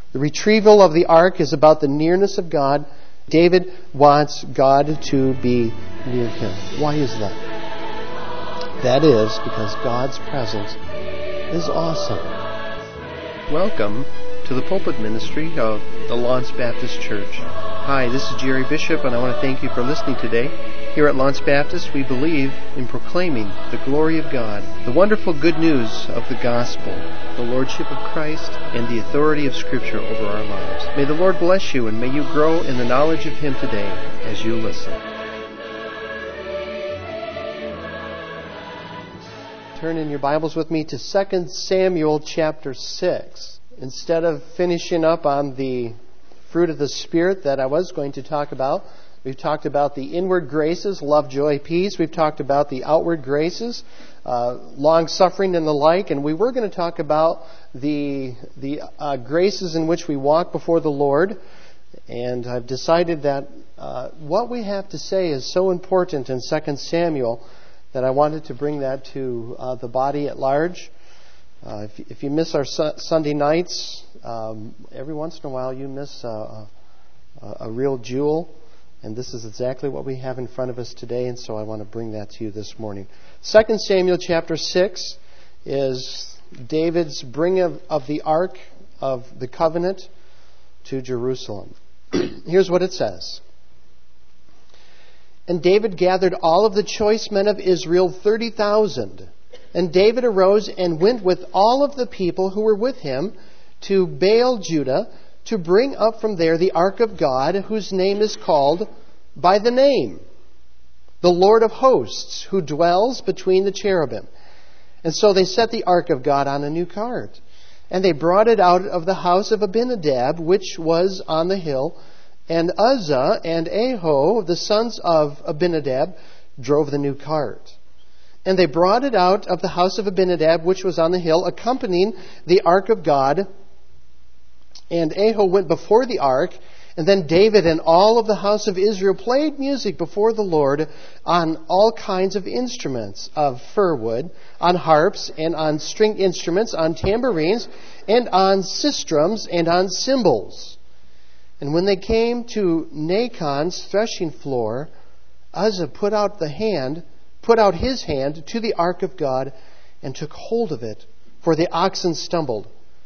The retrieval of the ark is about the nearness of God. David wants God to be near him. Why is that? That is because God's presence is awesome. Welcome to the pulpit ministry of the Lawrence Baptist Church. Hi, this is Jerry Bishop, and I want to thank you for listening today. Here at Lawrence Baptist, we believe in proclaiming the glory of God, the wonderful good news of the gospel, the lordship of Christ, and the authority of Scripture over our lives. May the Lord bless you, and may you grow in the knowledge of Him today as you listen. Turn in your Bibles with me to 2 Samuel chapter 6. Instead of finishing up on the fruit of the Spirit that I was going to talk about, we've talked about the inward graces, love, joy, peace. We've talked about the outward graces, long-suffering and the like. And we were going to talk about the graces in which we walk before the Lord. And I've decided that what we have to say is so important in 2 Samuel that I wanted to bring that to the body at large. If you miss our Sunday nights, every once in a while you miss a real jewel. And this is exactly what we have in front of us today, and so I want to bring that to you this morning. 2 Samuel chapter 6 is David's bringing of the Ark of the Covenant to Jerusalem. Here's what it says. And David gathered all of the choice men of Israel, 30,000. And David arose and went with all of the people who were with him to Baal, Judah, to bring up from there the ark of God, whose name is called by the name, the Lord of hosts, who dwells between the cherubim. And so they set the ark of God on a new cart. And they brought it out of the house of Abinadab, which was on the hill. And Uzzah and Ahio, the sons of Abinadab, drove the new cart. And they brought it out of the house of Abinadab, which was on the hill, accompanying the ark of God. And Ahio went before the ark, and then David and all of the house of Israel played music before the Lord on all kinds of instruments of fir wood, on harps and on string instruments, on tambourines and on sistrums and on cymbals. And when they came to Nachon's threshing floor, Uzzah put out his hand to the ark of God and took hold of it, for the oxen stumbled.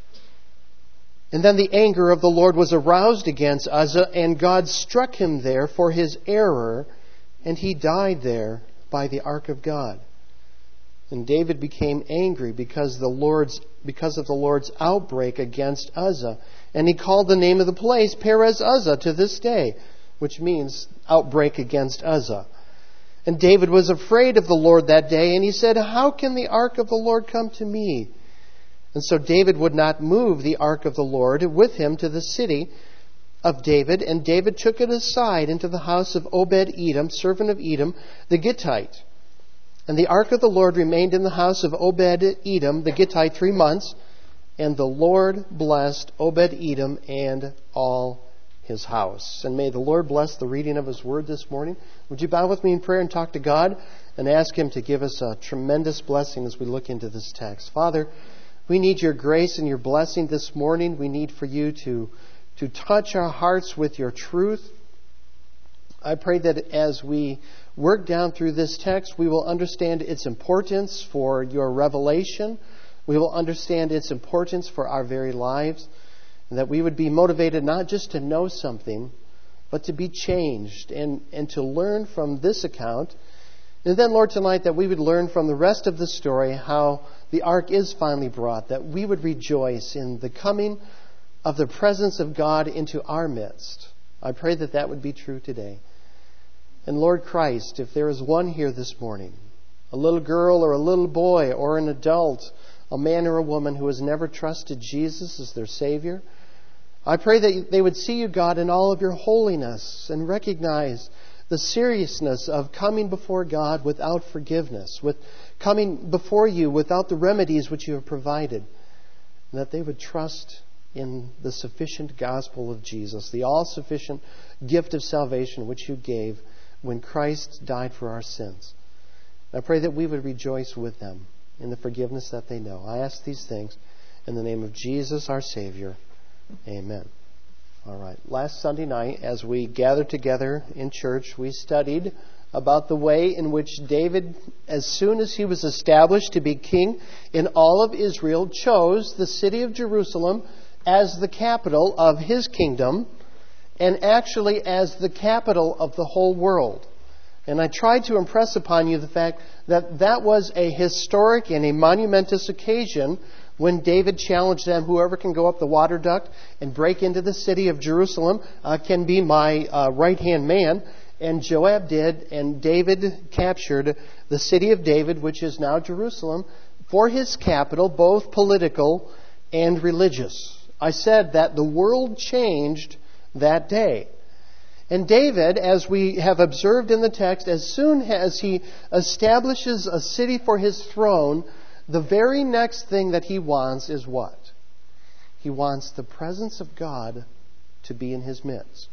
And then the anger of the Lord was aroused against Uzzah, and God struck him there for his error, and he died there by the ark of God. And David became angry because of the Lord's outbreak against Uzzah, and he called the name of the place Perez Uzzah to this day, which means outbreak against Uzzah. And David was afraid of the Lord that day, and he said, "How can the ark of the Lord come to me?" And so David would not move the ark of the Lord with him to the city of David. And David took it aside into the house of Obed-Edom, servant of Edom, the Gittite. And the ark of the Lord remained in the house of Obed-Edom, the Gittite, 3 months. And the Lord blessed Obed-Edom and all his house. And may the Lord bless the reading of His Word this morning. Would you bow with me in prayer and talk to God and ask Him to give us a tremendous blessing as we look into this text. Father, we need Your grace and Your blessing this morning. We need for You to touch our hearts with Your truth. I pray that as we work down through this text, we will understand its importance for Your revelation. We will understand its importance for our very lives. And that we would be motivated not just to know something, but to be changed and to learn from this account. And then, Lord, tonight that we would learn from the rest of the story how the ark is finally brought, that we would rejoice in the coming of the presence of God into our midst. I pray that that would be true today. And Lord Christ, if there is one here this morning, a little girl or a little boy or an adult, a man or a woman who has never trusted Jesus as their Savior, I pray that they would see You, God, in all of Your holiness and recognize the seriousness of coming before God without forgiveness, with coming before You without the remedies which You have provided, and that they would trust in the sufficient gospel of Jesus, the all-sufficient gift of salvation which You gave when Christ died for our sins. I pray that we would rejoice with them in the forgiveness that they know. I ask these things in the name of Jesus, our Savior. Amen. All right. Last Sunday night, as we gathered together in church, we studied about the way in which David, as soon as he was established to be king in all of Israel, chose the city of Jerusalem as the capital of his kingdom and actually as the capital of the whole world. And I tried to impress upon you the fact that that was a historic and a monumentous occasion when David challenged them, whoever can go up the water duct and break into the city of Jerusalem can be my right-hand man. And Joab did, and David captured the city of David, which is now Jerusalem, for his capital, both political and religious. I said that the world changed that day. And David, as we have observed in the text, as soon as he establishes a city for his throne, the very next thing that he wants is what? He wants the presence of God to be in his midst.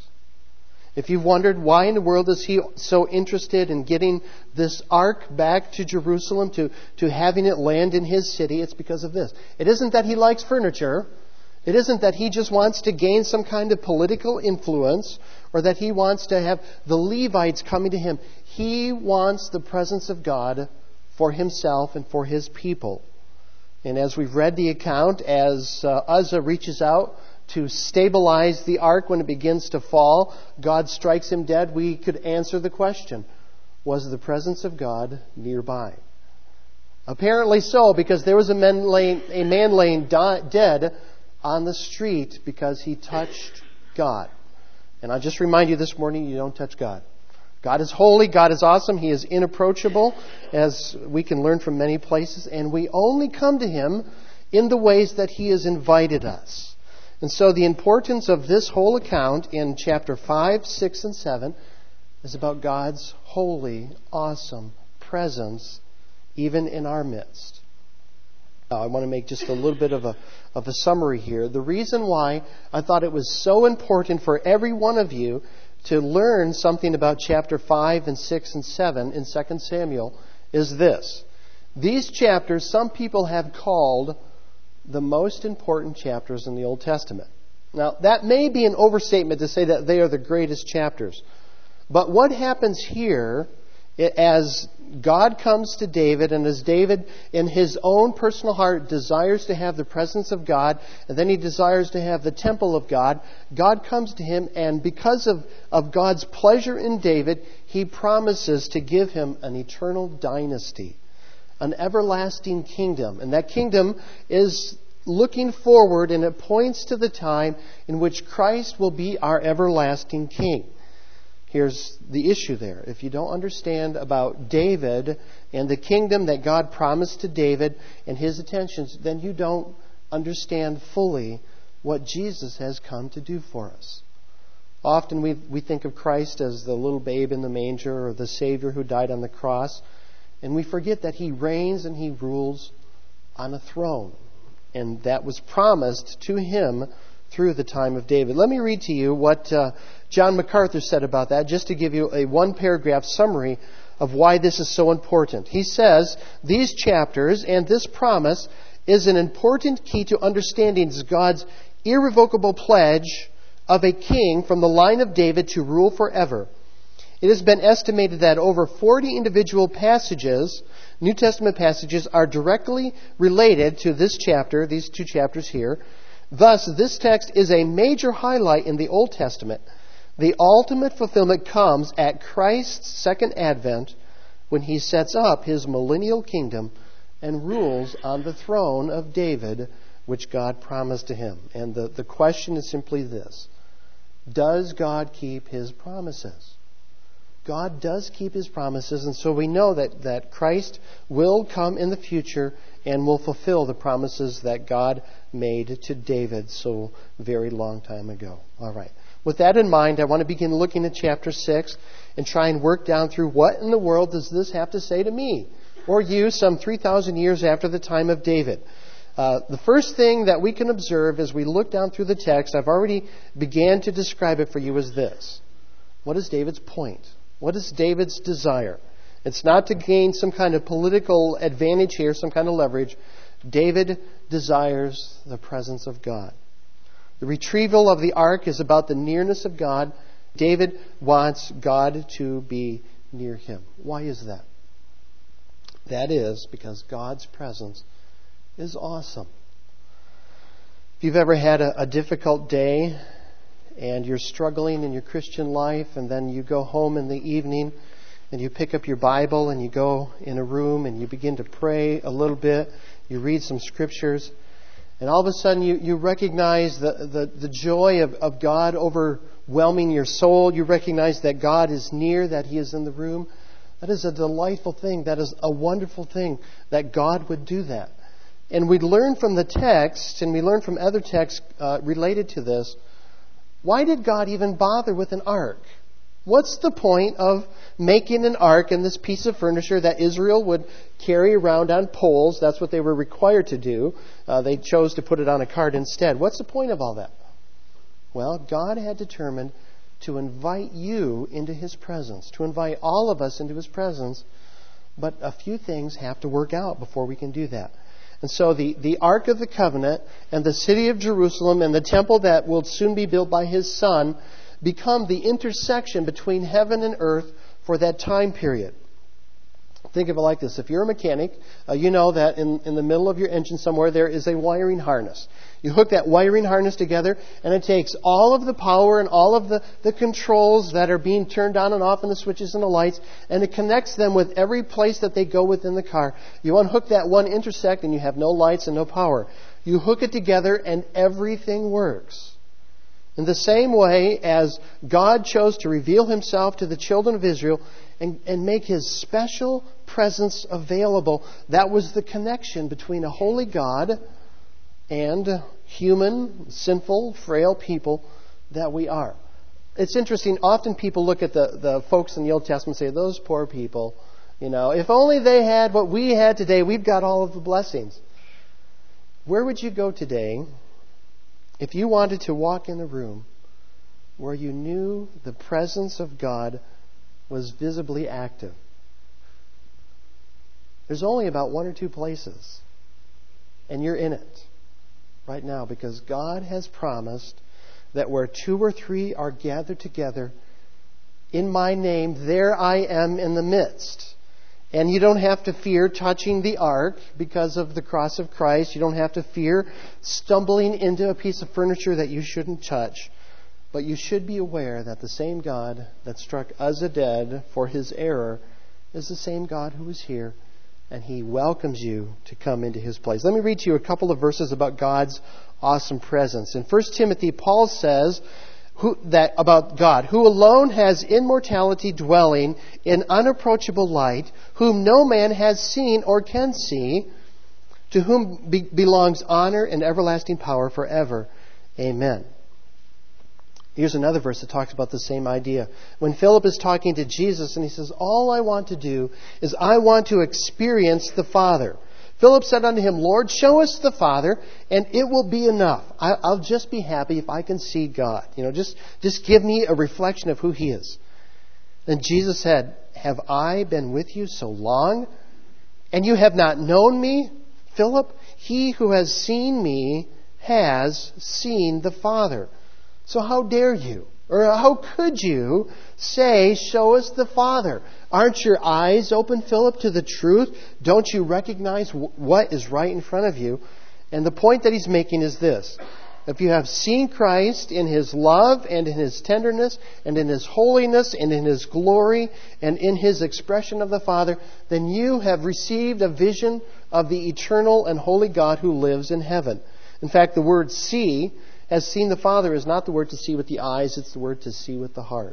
If you've wondered why in the world is he so interested in getting this ark back to Jerusalem, to having it land in his city, it's because of this. It isn't that he likes furniture. It isn't that he just wants to gain some kind of political influence or that he wants to have the Levites coming to him. He wants the presence of God for himself and for his people. And as we've read the account, as Uzzah reaches out to stabilize the ark when it begins to fall, God strikes him dead, we could answer the question, was the presence of God nearby? Apparently so, because there was a man laying dead on the street because he touched God. And I just remind you this morning, you don't touch God. God is holy, God is awesome, He is inapproachable, as we can learn from many places, and we only come to Him in the ways that He has invited us. And so the importance of this whole account in chapter 5, 6, and 7 is about God's holy, awesome presence even in our midst. I want to make just a little bit of a summary here. The reason why I thought it was so important for every one of you to learn something about chapter 5 and 6 and 7 in 2 Samuel is this. These chapters some people have called the most important chapters in the Old Testament. Now, that may be an overstatement to say that they are the greatest chapters. But what happens here, as God comes to David, and as David in his own personal heart desires to have the presence of God, and then he desires to have the temple of God, God comes to him, and because of God's pleasure in David, He promises to give him an eternal dynasty, an everlasting kingdom. And that kingdom is looking forward, and it points to the time in which Christ will be our everlasting King. Here's the issue there. If you don't understand about David and the kingdom that God promised to David and his intentions, then you don't understand fully what Jesus has come to do for us. Often we think of Christ as the little babe in the manger or the Savior who died on the cross, and we forget that He reigns and He rules on a throne. And that was promised to Him through the time of David. Let me read to you what John MacArthur said about that, just to give you a one-paragraph summary of why this is so important. He says, these chapters and this promise is an important key to understanding God's irrevocable pledge of a king from the line of David to rule forever. It has been estimated that over 40 individual passages, New Testament passages, are directly related to this chapter, these two chapters here. Thus, this text is a major highlight in the Old Testament. The ultimate fulfillment comes at Christ's second advent when He sets up His millennial kingdom and rules on the throne of David, which God promised to Him. And the question is simply this. Does God keep His promises? God does keep His promises, and so we know that Christ will come in the future and will fulfill the promises that God made to David so very long time ago. All right. With that in mind, I want to begin looking at chapter 6 and try and work down through what in the world does this have to say to me or you some 3,000 years after the time of David. The first thing that we can observe as we look down through the text, I've already began to describe it for you, is this. What is David's point? What is David's desire? It's not to gain some kind of political advantage here, some kind of leverage. David desires the presence of God. The retrieval of the ark is about the nearness of God. David wants God to be near him. Why is that? That is because God's presence is awesome. If you've ever had a difficult day and you're struggling in your Christian life, and then you go home in the evening and you pick up your Bible and you go in a room and you begin to pray a little bit, you read some scriptures, and all of a sudden you recognize the joy of God overwhelming your soul. You recognize that God is near, that He is in the room. That is a delightful thing. That is a wonderful thing that God would do that. And we learn from the text, and we learn from other texts related to this, why did God even bother with an ark? What's the point of making an ark and this piece of furniture that Israel would carry around on poles? That's what they were required to do. They chose to put it on a cart instead. What's the point of all that? Well, God had determined to invite you into His presence, to invite all of us into His presence, but a few things have to work out before we can do that. And so the Ark of the Covenant and the city of Jerusalem and the temple that will soon be built by His Son become the intersection between heaven and earth for that time period. Think of it like this. If you're a mechanic, you know that in the middle of your engine somewhere there is a wiring harness. You hook that wiring harness together, and it takes all of the power and all of the controls that are being turned on and off, and the switches and the lights, and it connects them with every place that they go within the car. You unhook that one intersect, and you have no lights and no power. You hook it together, and everything works. In the same way as God chose to reveal Himself to the children of Israel and make His special presence available, that was the connection between a holy God and human, sinful, frail people that we are. It's interesting, often people look at the folks in the Old Testament and say, those poor people, if only they had what we had today, we've got all of the blessings. Where would you go today if you wanted to walk in a room where you knew the presence of God was visibly active? There's only about one or two places, and you're in it right now, because God has promised that where two or three are gathered together in my name, there I am in the midst. And you don't have to fear touching the ark because of the cross of Christ. You don't have to fear stumbling into a piece of furniture that you shouldn't touch. But you should be aware that the same God that struck Uzzah dead for his error is the same God who is here, and He welcomes you to come into His place. Let me read to you a couple of verses about God's awesome presence. In 1 Timothy, Paul says that about God, who alone has immortality, dwelling in unapproachable light, whom no man has seen or can see, to whom belongs honor and everlasting power forever. Amen. Here's another verse that talks about the same idea. When Philip is talking to Jesus and he says, all I want to do is I want to experience the Father. Philip said unto Him, Lord, show us the Father, and it will be enough. I'll just be happy if I can see God. Just give me a reflection of who He is. And Jesus said, have I been with you so long, and you have not known me, Philip? He who has seen me has seen the Father. So how dare you, or how could you say, show us the Father? Aren't your eyes open, Philip, to the truth? Don't you recognize what is right in front of you? And the point that he's making is this. If you have seen Christ in His love and in His tenderness and in His holiness and in His glory and in His expression of the Father, then you have received a vision of the eternal and holy God who lives in heaven. In fact, the word see, has seen the Father, is not the word to see with the eyes, it's the word to see with the heart.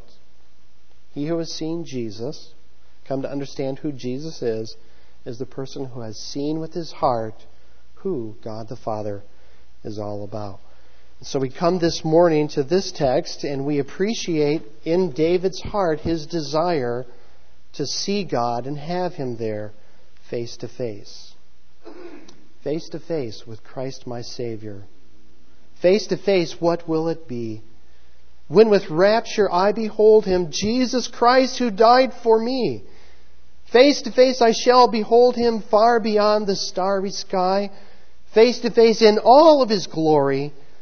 He who has seen Jesus, come to understand who Jesus is the person who has seen with his heart who God the Father is all about. So we come this morning to this text, and we appreciate in David's heart his desire to see God and have Him there face to face. Face to face with Christ my Savior. Face to face, what will it be? When with rapture I behold Him, Jesus Christ who died for me. Face to face I shall behold Him far beyond the starry sky. Face to face in all of His glory.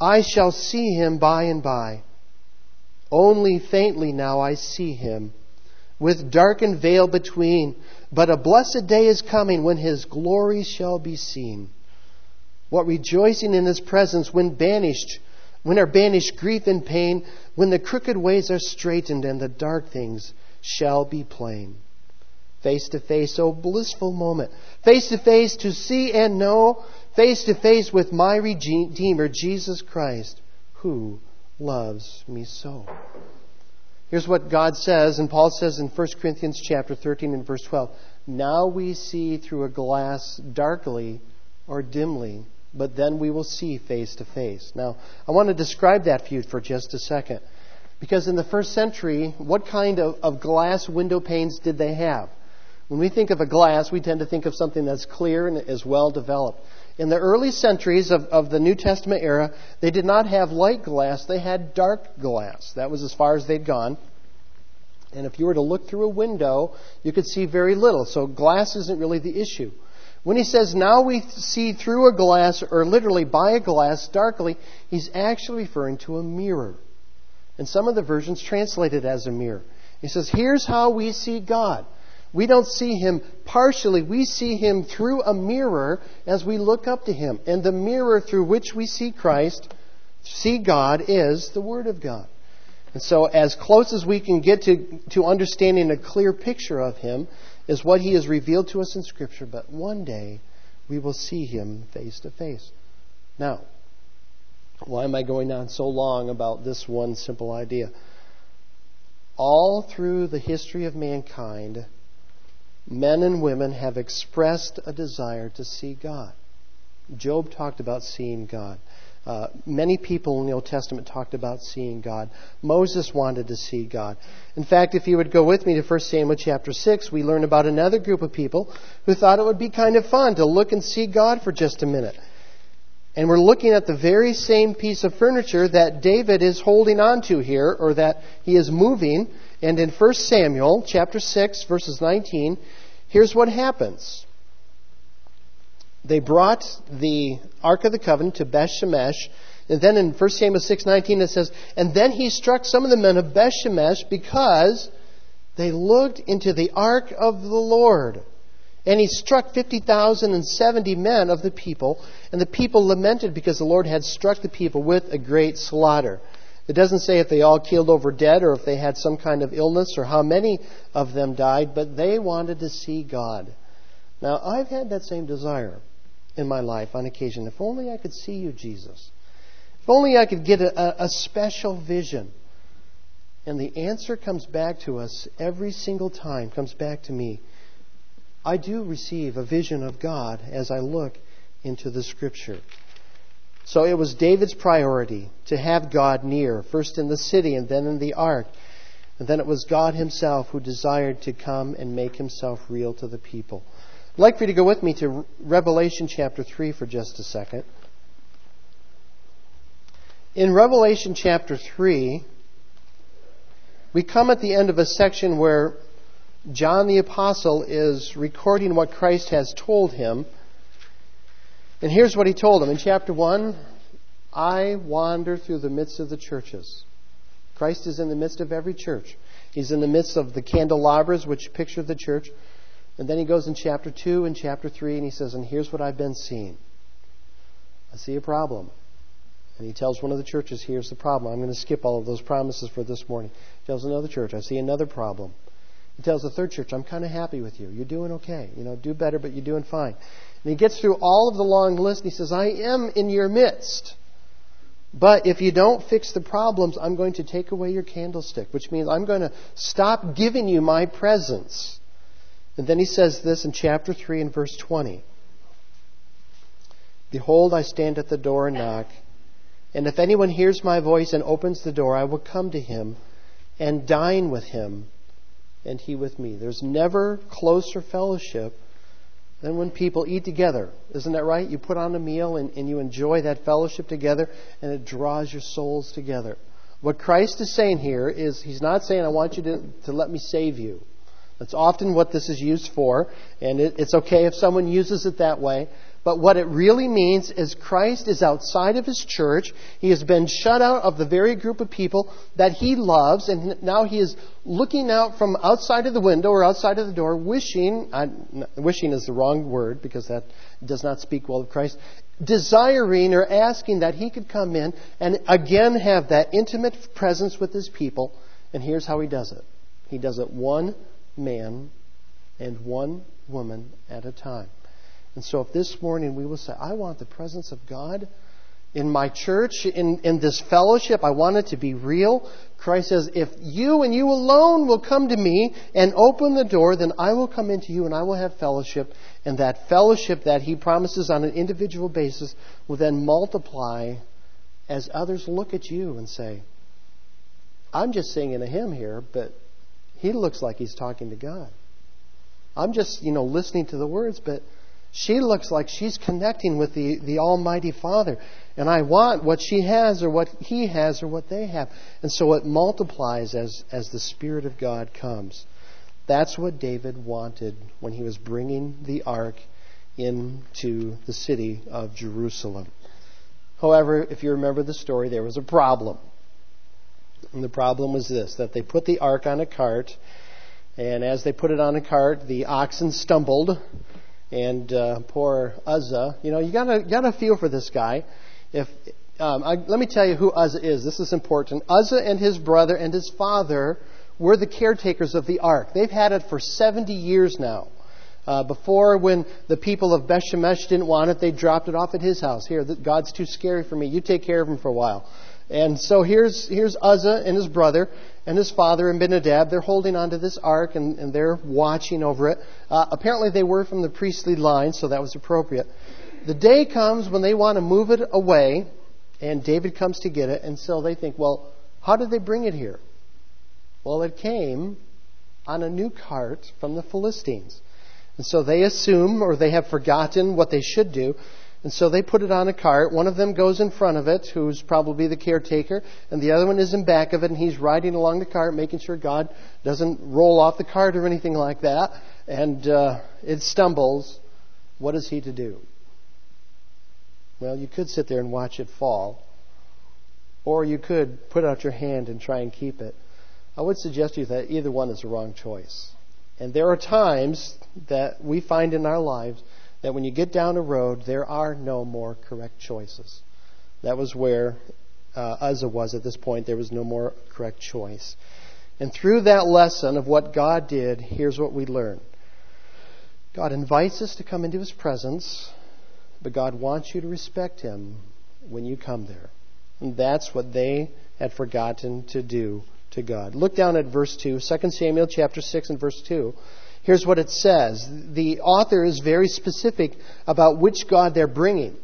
I shall see him by and by. Only faintly now I see him, with darkened veil between. But a blessed day is coming when his glory shall be seen. What rejoicing in his presence when are banished grief and pain, when the crooked ways are straightened and the dark things shall be plain. Face to face, oh blissful moment. Face to face to see and know. Face to face with my Redeemer, Jesus Christ, who loves me so. Here's what God says, and Paul says in 1 Corinthians chapter 13 and verse 12. Now we see through a glass darkly or dimly, but then we will see face to face. Now, I want to describe that for you for just a second. Because in the first century, what kind of glass window panes did they have? When we think of a glass, we tend to think of something that's clear and is well developed. In the early centuries of the New Testament era, they did not have light glass, they had dark glass. That was as far as they'd gone. And if you were to look through a window, you could see very little. So glass isn't really the issue. When he says, now we see through a glass, or literally by a glass darkly, he's actually referring to a mirror. And some of the versions translate it as a mirror. He says, here's how we see God. We don't see him partially. We see him through a mirror as we look up to him. And the mirror through which we see Christ, see God, is the Word of God. And so as close as we can get to understanding a clear picture of him is what he has revealed to us in Scripture. But one day we will see him face to face. Now, why am I going on so long about this one simple idea? All through the history of mankind, men and women have expressed a desire to see God. Job talked about seeing God. Many people in the Old Testament talked about seeing God. Moses wanted to see God. In fact, if you would go with me to 1 Samuel chapter 6, we learn about another group of people who thought it would be kind of fun to look and see God for just a minute. And we're looking at the very same piece of furniture that David is holding on to here, or that he is moving. And in 1 Samuel chapter 6, verses 19, here's what happens. They brought the Ark of the Covenant to Beth-Shemesh. And then in 1 Samuel 6:19 it says, and then he struck some of the men of Beth-Shemesh because they looked into the Ark of the Lord. And he struck 50,070 men of the people. And the people lamented because the Lord had struck the people with a great slaughter. It doesn't say if they all keeled over dead or if they had some kind of illness or how many of them died, but they wanted to see God. Now, I've had that same desire in my life on occasion. If only I could see you, Jesus. If only I could get a special vision. And the answer comes back to us every single time, comes back to me. I do receive a vision of God as I look into the Scripture. So it was David's priority to have God near, first in the city and then in the ark. And then it was God himself who desired to come and make himself real to the people. I'd like for you to go with me to Revelation chapter 3 for just a second. In Revelation chapter 3, we come at the end of a section where John the Apostle is recording what Christ has told him. And here's what he told him. In chapter 1, I wander through the midst of the churches. Christ is in the midst of every church. He's in the midst of the candelabras, which picture the church. And then he goes in chapter 2 and chapter 3, and he says, and here's what I've been seeing. I see a problem. And he tells one of the churches, here's the problem. I'm going to skip all of those promises for this morning. He tells another church, I see another problem. He tells the third church, I'm kind of happy with you. You're doing okay. Do better, but you're doing fine. And he gets through all of the long list, and he says, I am in your midst. But if you don't fix the problems, I'm going to take away your candlestick, which means I'm going to stop giving you my presence. And then he says this in chapter 3 and verse 20. Behold, I stand at the door and knock. And if anyone hears my voice and opens the door, I will come to him and dine with him and he with me. There's never closer fellowship than when people eat together. Isn't that right? You put on a meal and you enjoy that fellowship together, and it draws your souls together. What Christ is saying here is, he's not saying, I want you to let me save you. That's often what this is used for, and it's okay if someone uses it that way. But what it really means is Christ is outside of His church. He has been shut out of the very group of people that He loves, and now He is looking out from outside of the window or outside of the door, wishing is the wrong word because that does not speak well of Christ, desiring or asking that He could come in and again have that intimate presence with His people. And here's how He does it. He does it one man and one woman at a time. And so if this morning we will say, I want the presence of God in my church, in this fellowship, I want it to be real. Christ says, if you and you alone will come to me and open the door, then I will come into you and I will have fellowship. And that fellowship that He promises on an individual basis will then multiply as others look at you and say, I'm just singing a hymn here, but he looks like he's talking to God. I'm just, listening to the words, but she looks like she's connecting with the Almighty Father. And I want what she has or what he has or what they have. And so it multiplies as the Spirit of God comes. That's what David wanted when he was bringing the ark into the city of Jerusalem. However, if you remember the story, there was a problem. And the problem was this, that they put the ark on a cart. And as they put it on a cart, the oxen stumbled. And poor Uzzah, you gotta feel for this guy. Let me tell you who Uzzah is. This is important. Uzzah and his brother and his father were the caretakers of the ark. They've had it for 70 years now. Before, when the people of Beth-Shemesh didn't want it, they dropped it off at his house. Here, God's too scary for me. You take care of him for a while. And so here's Uzzah and his brother and his father and Abinadab. They're holding onto this ark and they're watching over it. Apparently they were from the priestly line, so that was appropriate. The day comes when they want to move it away, and David comes to get it. And so they think, well, how did they bring it here? Well, it came on a new cart from the Philistines. And so they assume, or they have forgotten what they should do. And so they put it on a cart. One of them goes in front of it, who's probably the caretaker, and the other one is in back of it, and he's riding along the cart, making sure God doesn't roll off the cart or anything like that. And it stumbles. What is he to do? Well, you could sit there and watch it fall. Or you could put out your hand and try and keep it. I would suggest to you that either one is the wrong choice. And there are times that we find in our lives that when you get down a road, there are no more correct choices. That was where Uzzah was at this point. There was no more correct choice. And through that lesson of what God did, here's what we learn. God invites us to come into His presence, but God wants you to respect Him when you come there. And that's what they had forgotten to do to God. Look down at verse 2, 2 Samuel chapter 6 and verse 2. Here's what it says. The author is very specific about which God they're bringing.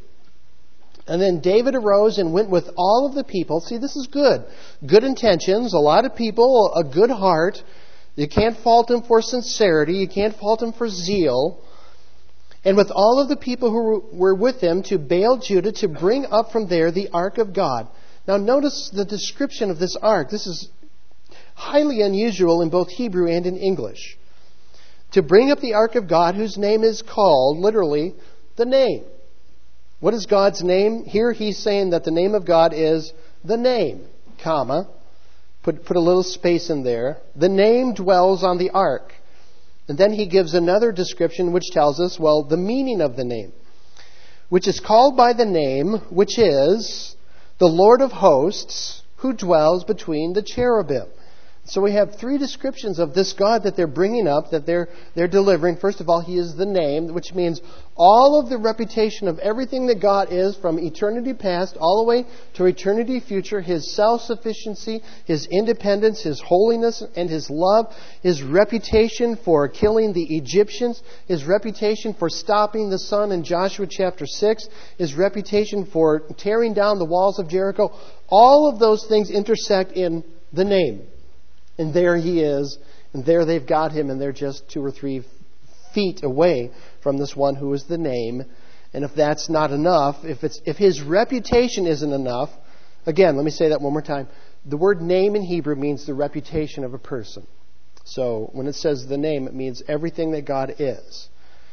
And then David arose and went with all of the people. See, this is good. Good intentions, a lot of people, a good heart. You can't fault him for sincerity. You can't fault him for zeal. And with all of the people who were with him to Baal Judah to bring up from there the ark of God. Now notice the description of this ark. This is highly unusual in both Hebrew and in English. To bring up the ark of God, whose name is called, literally, the name. What is God's name? Here he's saying that the name of God is the name, comma. Put a little space in there. The name dwells on the ark. And then he gives another description which tells us, well, the meaning of the name. Which is called by the name, which is the Lord of hosts, who dwells between the cherubim. So we have three descriptions of this God that they're bringing up, that they're delivering. First of all, He is the name, which means all of the reputation of everything that God is from eternity past all the way to eternity future, His self-sufficiency, His independence, His holiness, and His love, His reputation for killing the Egyptians, His reputation for stopping the sun in Joshua chapter 6, His reputation for tearing down the walls of Jericho. All of those things intersect in the name. And there He is, and there they've got Him, and they're just 2 or 3 feet away from this one who is the name. And if that's not enough, if His reputation isn't enough, again, let me say that one more time. The word name in Hebrew means the reputation of a person. So when it says the name, it means everything that God is.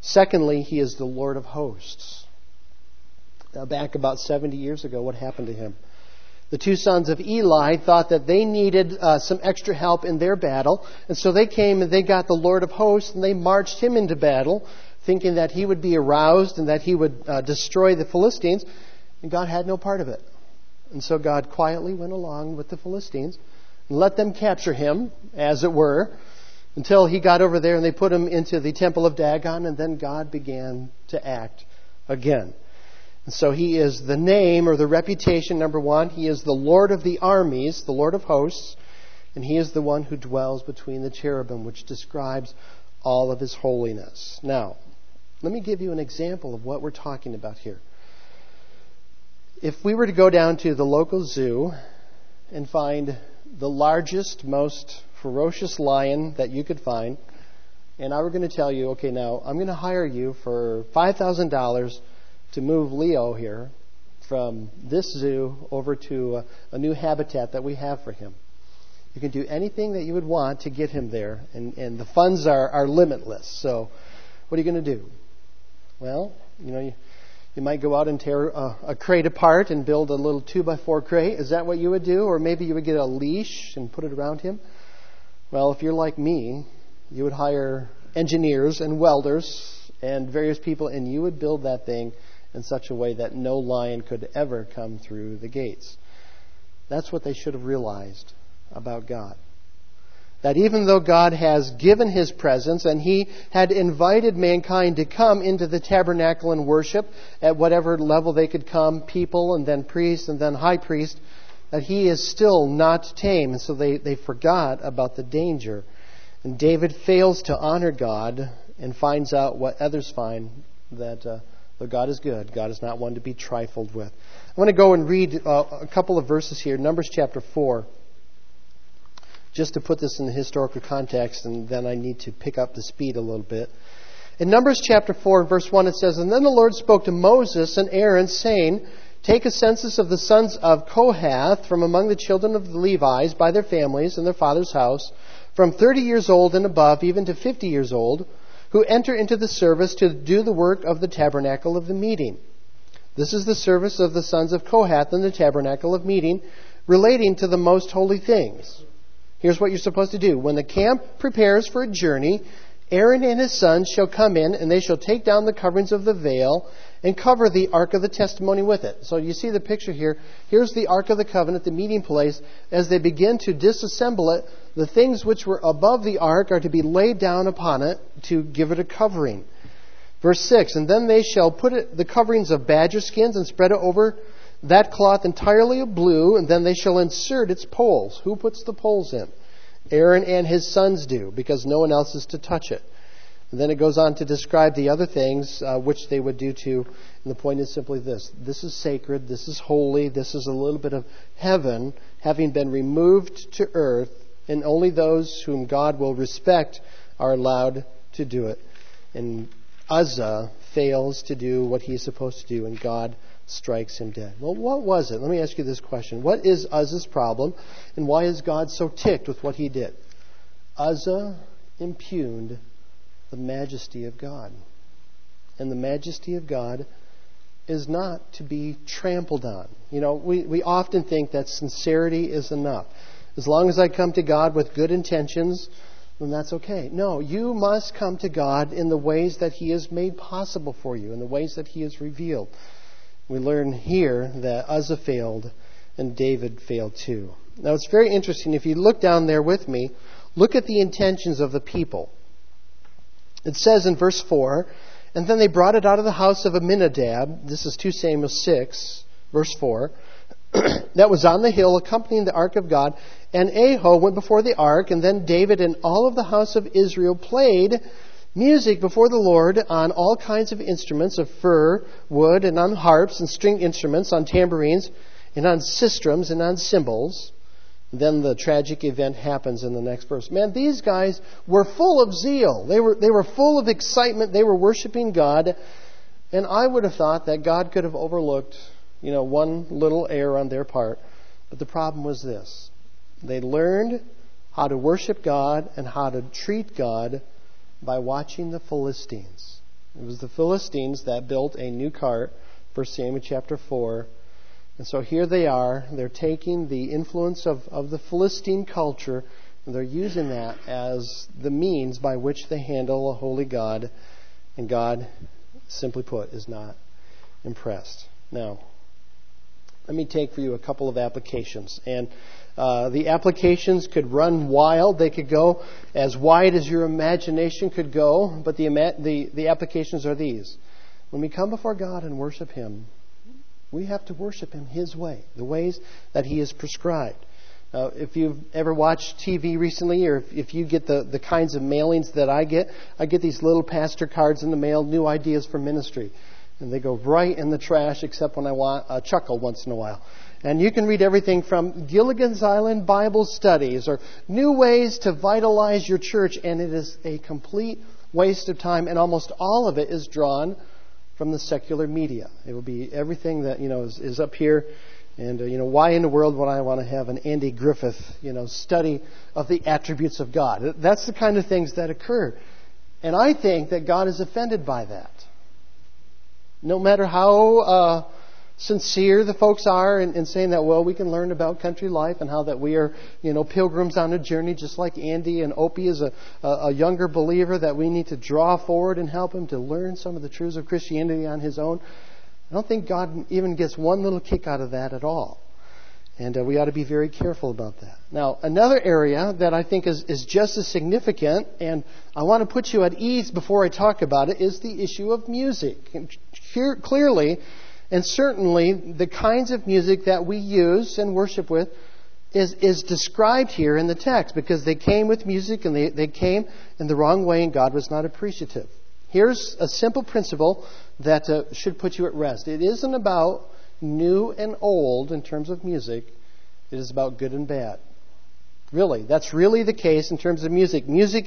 Secondly, he is the Lord of hosts. Now, back about 70 years ago, what happened to him? The two sons of Eli thought that they needed some extra help in their battle, and so they came and they got the Lord of hosts and they marched him into battle, thinking that he would be aroused and that he would destroy the Philistines, and God had no part of it. And so God quietly went along with the Philistines and let them capture him, as it were, until he got over there and they put him into the temple of Dagon, and then God began to act again. And so he is the name or the reputation, number one. He is the Lord of the armies, the Lord of hosts, and he is the one who dwells between the cherubim, which describes all of his holiness. Now, let me give you an example of what we're talking about here. If we were to go down to the local zoo and find the largest, most ferocious lion that you could find, and I were going to tell you, okay, now I'm going to hire you for $5,000 to move Leo here from this zoo over to a new habitat that we have for him. You can do anything that you would want to get him there, and the funds are limitless. So what are you going to do? Well, you might go out and tear a crate apart and build a little 2x4 crate. Is that what you would do? Or maybe you would get a leash and put it around him? Well, if you're like me, you would hire engineers and welders and various people, and you would build that thing in such a way that no lion could ever come through the gates. That's what they should have realized about God. That even though God has given his presence and he had invited mankind to come into the tabernacle and worship at whatever level they could come, people and then priests and then high priest, that he is still not tame. And so they forgot about the danger. And David fails to honor God and finds out what others find, that though God is good, God is not one to be trifled with. I want to go and read a couple of verses here. Numbers chapter 4. Just to put this in the historical context, and then I need to pick up the speed a little bit. In Numbers chapter 4, verse 1, it says, "And then the Lord spoke to Moses and Aaron, saying, Take a census of the sons of Kohath from among the children of the Levites by their families and their father's house, from 30 years old and above, even to 50 years old, who enter into the service to do the work of the tabernacle of the meeting. This is the service of the sons of Kohath in the tabernacle of meeting, relating to the most holy things." Here's what you're supposed to do. When the camp prepares for a journey, Aaron and his sons shall come in, and they shall take down the coverings of the veil and cover the Ark of the Testimony with it. So you see the picture here. Here's the Ark of the Covenant, the meeting place. As they begin to disassemble it, the things which were above the Ark are to be laid down upon it to give it a covering. Verse 6, "And then they shall put the coverings of badger skins and spread it over that cloth entirely of blue, and then they shall insert its poles." Who puts the poles in? Aaron and his sons do, because no one else is to touch it. And then it goes on to describe the other things which they would do too. And the point is simply this. This is sacred. This is holy. This is a little bit of heaven having been removed to earth, and only those whom God will respect are allowed to do it. And Uzzah fails to do what he's supposed to do, and God strikes him dead. Well, what was it? Let me ask you this question. What is Uzzah's problem, and why is God so ticked with what he did? Uzzah impugned the majesty of God. And the majesty of God is not to be trampled on. We often think that sincerity is enough. As long as I come to God with good intentions, then that's okay. No, you must come to God in the ways that he has made possible for you, in the ways that he has revealed. We learn here that Uzzah failed and David failed too. Now it's very interesting. If you look down there with me, look at the intentions of the people. It says in verse 4, "And then they brought it out of the house of Aminadab." This is 2 Samuel 6, verse 4. "That was on the hill accompanying the ark of God. And Ahio went before the ark, and then David and all of the house of Israel played music before the Lord on all kinds of instruments of fir, wood, and on harps and stringed instruments, on tambourines, and on sistrums, and on cymbals." Then the tragic event happens in the next verse. Man, these guys were full of zeal. They were full of excitement. They were worshiping God. And I would have thought that God could have overlooked, one little error on their part. But the problem was this. They learned how to worship God and how to treat God by watching the Philistines. It was the Philistines that built a new cart, 1 Samuel chapter 4. And so here they are. They're taking the influence of the Philistine culture, and they're using that as the means by which they handle a holy God. And God, simply put, is not impressed. Now, let me take for you a couple of applications. And the applications could run wild. They could go as wide as your imagination could go. But the applications are these. When we come before God and worship Him, we have to worship Him His way, the ways that He has prescribed. If you've ever watched TV recently, or if you get the kinds of mailings that I get these little pastor cards in the mail, new ideas for ministry. And they go right in the trash, except when I want a chuckle once in a while. And you can read everything from Gilligan's Island Bible studies or new ways to vitalize your church, and it is a complete waste of time, and almost all of it is drawn from the secular media. It will be everything that is up here, and why in the world would I want to have an Andy Griffith study of the attributes of God? That's the kind of things that occur, and I think that God is offended by that. No matter how sincere the folks are in saying that, well, we can learn about country life and how that we are, pilgrims on a journey, just like Andy and Opie is a younger believer that we need to draw forward and help him to learn some of the truths of Christianity on his own. I don't think God even gets one little kick out of that at all. And we ought to be very careful about that. Now, another area that I think is just as significant, and I want to put you at ease before I talk about it, is the issue of music. And here, clearly, and certainly, the kinds of music that we use and worship with is described here in the text, because they came with music and they came in the wrong way, and God was not appreciative. Here's a simple principle that should put you at rest. It isn't about new and old in terms of music. It is about good and bad. Really, that's really the case in terms of music. Music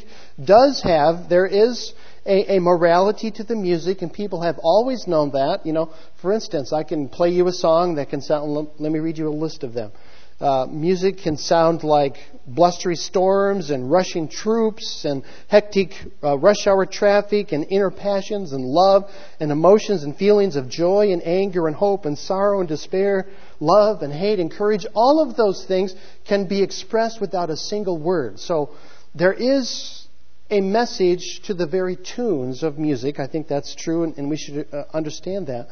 there is a morality to the music, and people have always known that. For instance, I can play you a song that can sound, let me read you a list of them. Music can sound like blustery storms and rushing troops and hectic rush hour traffic and inner passions and love and emotions and feelings of joy and anger and hope and sorrow and despair, love and hate and courage. All of those things can be expressed without a single word. So there is a message to the very tunes of music. I think that's true, and we should understand that.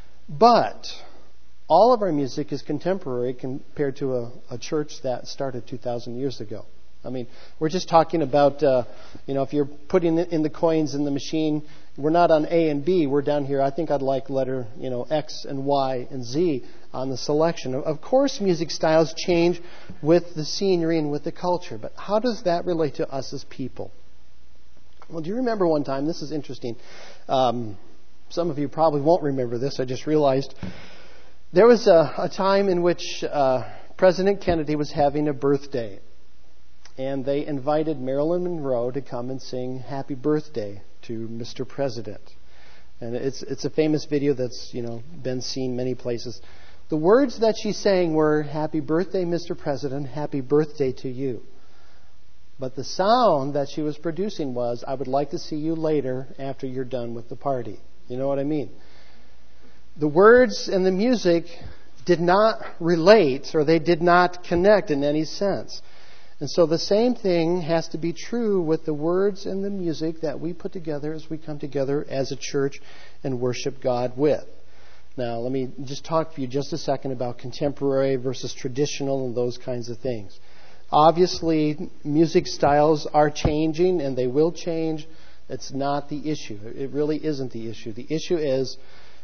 But all of our music is contemporary compared to a church that started 2,000 years ago. I mean, we're just talking about, if you're putting in the coins in the machine, we're not on A and B. We're down here. I think I'd like letter, X and Y and Z on the selection. Of course, music styles change with the scenery and with the culture. But how does that relate to us as people? Well, do you remember one time? This is interesting. Some of you probably won't remember this. I just realized. There was a time in which President Kennedy was having a birthday, and they invited Marilyn Monroe to come and sing Happy Birthday to Mr. President. And it's a famous video that's been seen many places. The words that she sang were, "Happy birthday, Mr. President, happy birthday to you." But the sound that she was producing was, "I would like to see you later after you're done with the party." You know what I mean? The words and the music did not relate, or they did not connect in any sense. And so the same thing has to be true with the words and the music that we put together as we come together as a church and worship God with. Now, let me just talk for you just a second about contemporary versus traditional and those kinds of things. Obviously, music styles are changing, and they will change. It's not the issue. It really isn't the issue. The issue is,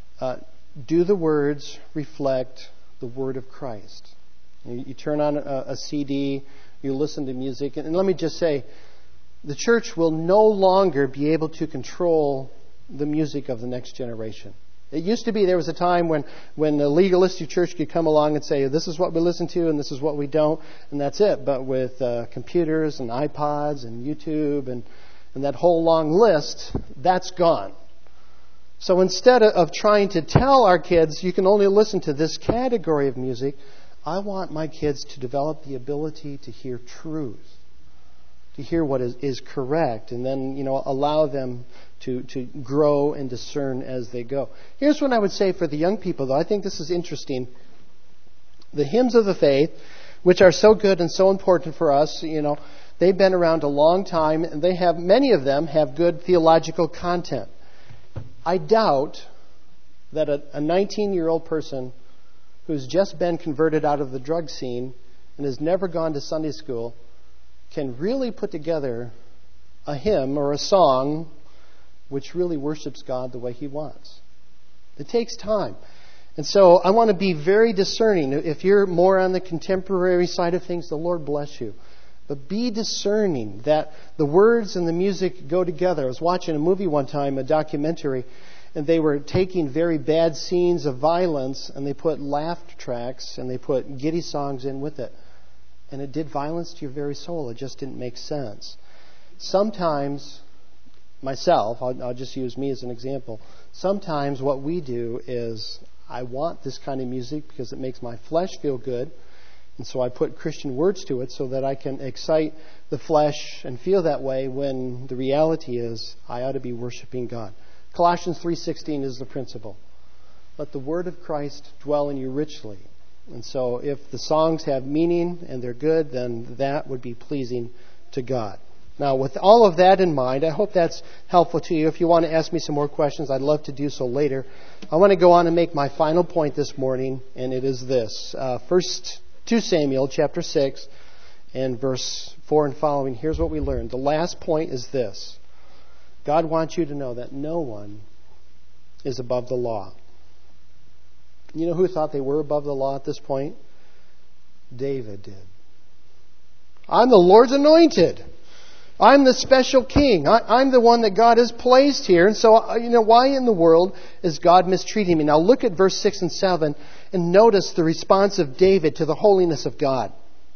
do the words reflect the Word of Christ? You turn on a CD, you listen to music, and let me just say, the church will no longer be able to control the music of the next generation. It used to be there was a time when the legalistic church could come along and say, this is what we listen to and this is what we don't, and that's it. But with computers and iPods and YouTube and that whole long list, that's gone. So instead of trying to tell our kids, you can only listen to this category of music, I want my kids to develop the ability to hear truth, hear what is correct, and then allow them to grow and discern as they go. Here's what I would say for the young people, though. I think this is interesting. The hymns of the faith, which are so good and so important for us, they've been around a long time, and many of them have good theological content. I doubt that a 19-year-old person who's just been converted out of the drug scene and has never gone to Sunday school can really put together a hymn or a song which really worships God the way He wants. It takes time. And so I want to be very discerning. If you're more on the contemporary side of things, the Lord bless you. But be discerning that the words and the music go together. I was watching a movie one time, a documentary, and they were taking very bad scenes of violence, and they put laugh tracks, and they put giddy songs in with it. And it did violence to your very soul. It just didn't make sense. Sometimes, myself, I'll just use me as an example. Sometimes what we do is, I want this kind of music because it makes my flesh feel good. And so I put Christian words to it so that I can excite the flesh and feel that way when the reality is I ought to be worshiping God. Colossians 3:16 is the principle. Let the word of Christ dwell in you richly. And so if the songs have meaning and they're good, then that would be pleasing to God. Now, with all of that in mind, I hope that's helpful to you. If you want to ask me some more questions, I'd love to do so later. I want to go on and make my final point this morning, and it is this. 2 Samuel chapter 6 and verse 4 and following. Here's what we learned. The last point is this. God wants you to know that no one is above the law. You know who thought they were above the law at this point? David did. I'm the Lord's anointed. I'm the special king. I'm the one that God has placed here. And so, why in the world is God mistreating me? Now look at verse 6 and 7 and notice the response of David to the holiness of God.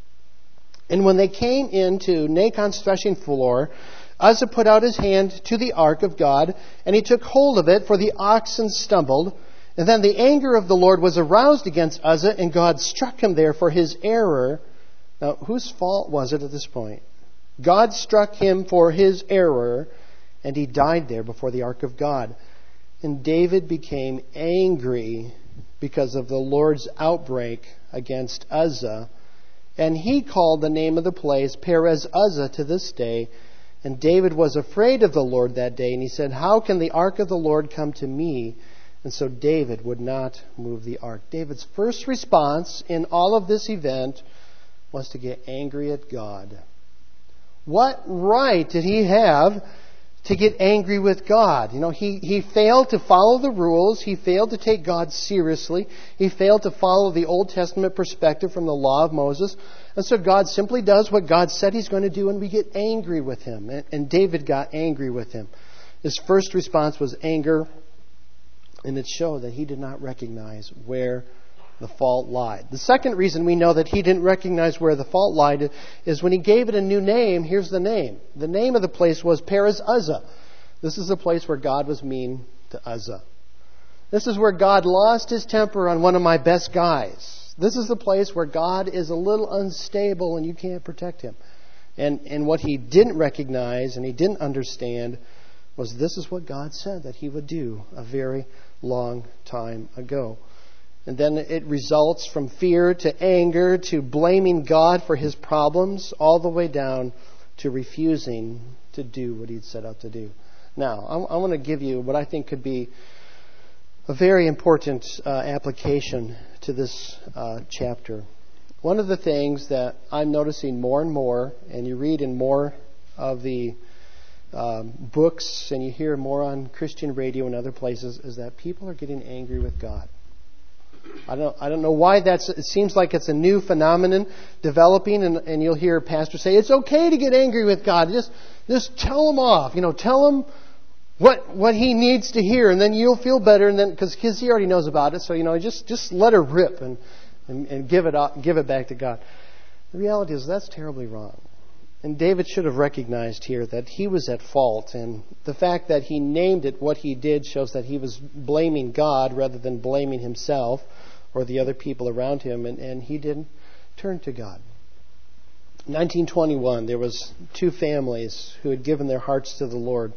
And when they came into Nachon's threshing floor, Uzzah put out his hand to the ark of God, and he took hold of it, for the oxen stumbled. And then the anger of the Lord was aroused against Uzzah, and God struck him there for his error. Now, whose fault was it at this point? God struck him for his error, and he died there before the ark of God. And David became angry because of the Lord's outbreak against Uzzah, and he called the name of the place Perez Uzzah to this day. And David was afraid of the Lord that day, and he said, "How can the ark of the Lord come to me?" And so David would not move the ark. David's first response in all of this event was to get angry at God. What right did he have to get angry with God? He failed to follow the rules. He failed to take God seriously. He failed to follow the Old Testament perspective from the law of Moses. And so God simply does what God said He's going to do, and we get angry with Him. And David got angry with Him. His first response was anger, and it showed that he did not recognize where the fault lied. The second reason we know that he didn't recognize where the fault lied is when he gave it a new name. Here's the name. The name of the place was Perez Uzzah. This is the place where God was mean to Uzzah. This is where God lost His temper on one of my best guys. This is the place where God is a little unstable and you can't protect Him. And what he didn't recognize and he didn't understand was this is what God said that He would do a very long time ago. And then it results from fear to anger to blaming God for his problems, all the way down to refusing to do what he'd set out to do. Now, I want to give you what I think could be a very important application to this chapter. One of the things that I'm noticing more and more, and you read in more of the books and you hear more on Christian radio and other places, is that people are getting angry with God. I don't know why it seems like it's a new phenomenon developing, and you'll hear pastors say, it's okay to get angry with God. Just tell him off. Tell him what he needs to hear, and then you'll feel better, and then because he already knows about it, so just let her rip and give it back to God. The reality is that's terribly wrong. And David should have recognized here that he was at fault, and the fact that he named it what he did shows that he was blaming God rather than blaming himself or the other people around him, and he didn't turn to God. 1921, there was two families who had given their hearts to the Lord.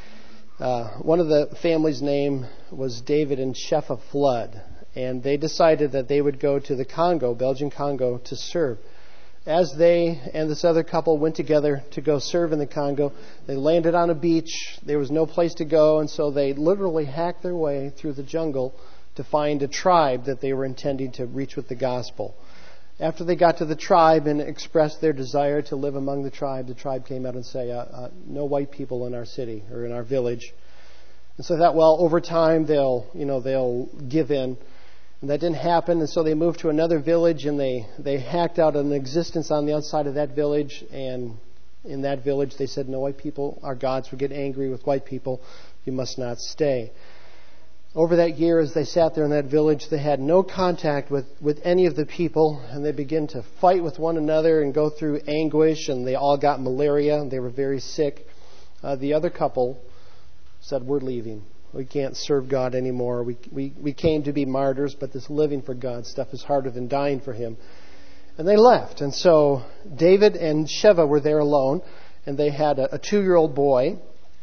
One of the families' name was David and Shefa Flood, and they decided that they would go to the Congo, Belgian Congo, to serve. As they and this other couple went together to go serve in the Congo, they landed on a beach. There was no place to go, and so they literally hacked their way through the jungle to find a tribe that they were intending to reach with the gospel. After they got to the tribe and expressed their desire to live among the tribe came out and said, no white people in our city or in our village. And so I thought, well, over time they'll give in. And that didn't happen, and so they moved to another village, and they hacked out an existence on the outside of that village. And in that village, they said, no white people, our gods would get angry with white people. You must not stay. Over that year, as they sat there in that village, they had no contact with any of the people, and they began to fight with one another and go through anguish, and they all got malaria, and they were very sick. The other couple said, we're leaving. We can't serve God anymore. We came to be martyrs, but this living for God stuff is harder than dying for Him. And they left. And so David and Sheva were there alone, and they had a 2-year-old boy,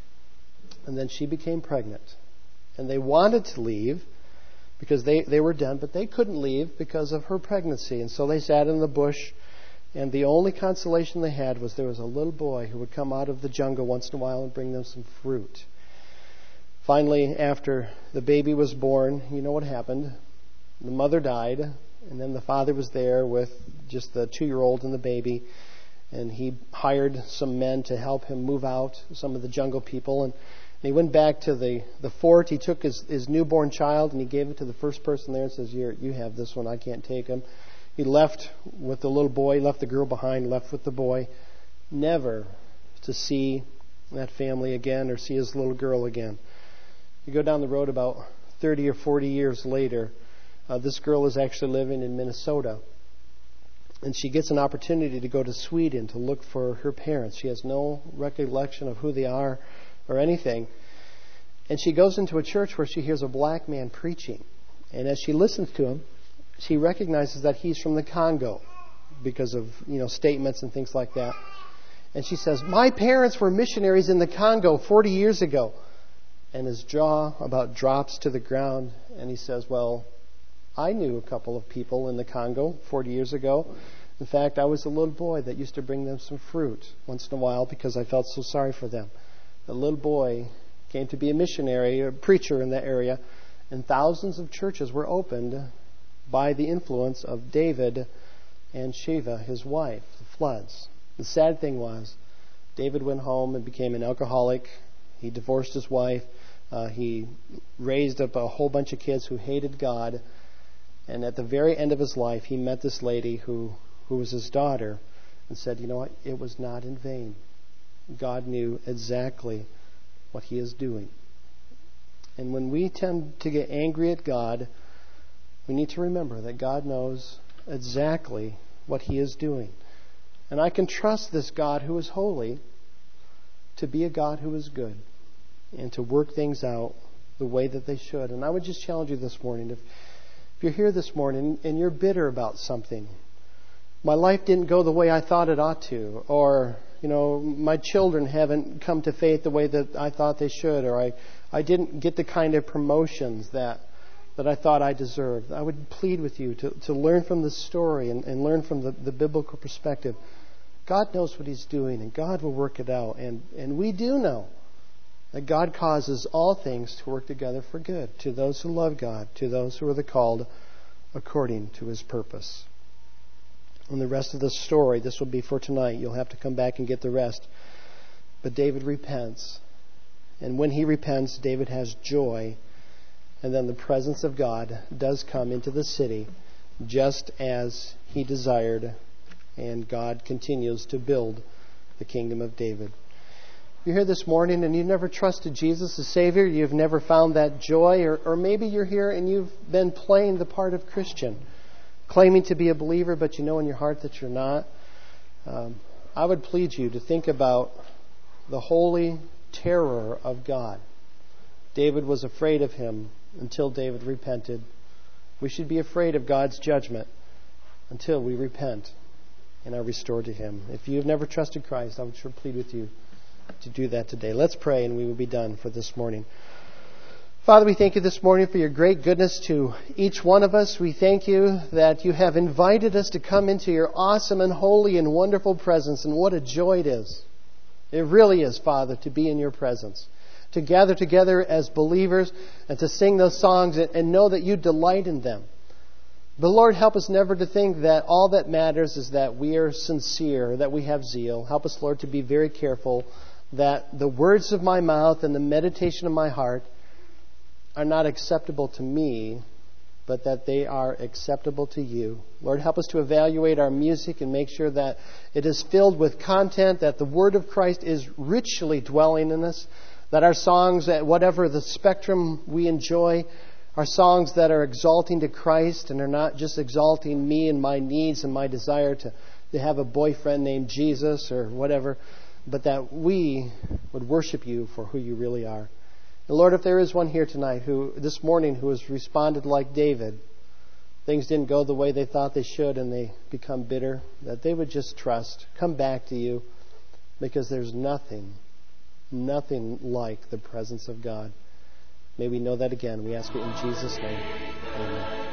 and then she became pregnant. And they wanted to leave because they were done, but they couldn't leave because of her pregnancy. And so they sat in the bush, and the only consolation they had was there was a little boy who would come out of the jungle once in a while and bring them some fruit. Finally, after the baby was born, you know what happened. The mother died, and then the father was there with just the 2-year-old and the baby, and he hired some men to help him move out, some of the jungle people, and he went back to the fort. He took his newborn child, and he gave it to the first person there and says, you have this one, I can't take him. He left with the little boy, left the girl behind, left with the boy, never to see that family again or see his little girl again. You go down the road about 30 or 40 years later, this girl is actually living in Minnesota. And she gets an opportunity to go to Sweden to look for her parents. She has no recollection of who they are or anything. And she goes into a church where she hears a black man preaching. And as she listens to him, she recognizes that he's from the Congo because of, statements and things like that. And she says, my parents were missionaries in the Congo 40 years ago. And his jaw about drops to the ground, and he says, well, I knew a couple of people in the Congo 40 years ago. In fact, I was a little boy that used to bring them some fruit once in a while because I felt so sorry for them. The little boy came to be a missionary, a preacher in that area, and thousands of churches were opened by the influence of David and Sheva, his wife, the Floods. The sad thing was, David went home and became an alcoholic. He divorced his wife. He raised up a whole bunch of kids who hated God. And at the very end of his life, he met this lady who was his daughter and said, you know what? It was not in vain. God knew exactly what He is doing. And when we tend to get angry at God, we need to remember that God knows exactly what He is doing. And I can trust this God who is holy to be a God who is good and to work things out the way that they should. And I would just challenge you this morning, if you're here this morning and you're bitter about something, my life didn't go the way I thought it ought to, or, my children haven't come to faith the way that I thought they should, or I didn't get the kind of promotions that I thought I deserved. I would plead with you to learn from this story and learn from the biblical perspective. God knows what He's doing, and God will work it out. And we do know that God causes all things to work together for good, to those who love God, to those who are the called according to His purpose. And the rest of the story, this will be for tonight. You'll have to come back and get the rest. But David repents. And when he repents, David has joy. And then the presence of God does come into the city, just as he desired. And God continues to build the kingdom of David. You're here this morning and you've never trusted Jesus as Savior. You've never found that joy. Or maybe you're here and you've been playing the part of Christian, claiming to be a believer, but you know in your heart that you're not. I would plead you to think about the holy terror of God. David was afraid of Him until David repented. We should be afraid of God's judgment until we repent and are restored to Him. If you have never trusted Christ, I would sure plead with you to do that today. Let's pray and we will be done for this morning. Father, we thank you this morning for your great goodness to each one of us. We thank you that you have invited us to come into your awesome and holy and wonderful presence, and what a joy it is. It really is, Father, to be in your presence, to gather together as believers and to sing those songs and know that you delight in them. But Lord, help us never to think that all that matters is that we are sincere, that we have zeal. Help us, Lord, to be very careful that the words of my mouth and the meditation of my heart are not acceptable to me, but that they are acceptable to you. Lord, help us to evaluate our music and make sure that it is filled with content, that the Word of Christ is richly dwelling in us, that our songs, at whatever the spectrum we enjoy, are songs that are exalting to Christ and are not just exalting me and my needs and my desire to have a boyfriend named Jesus or whatever, but that we would worship you for who you really are. And Lord, if there is one here tonight this morning who has responded like David, things didn't go the way they thought they should and they become bitter, that they would just trust, come back to you, because there's nothing like the presence of God. May we know that again. We ask it in Jesus' name. Amen.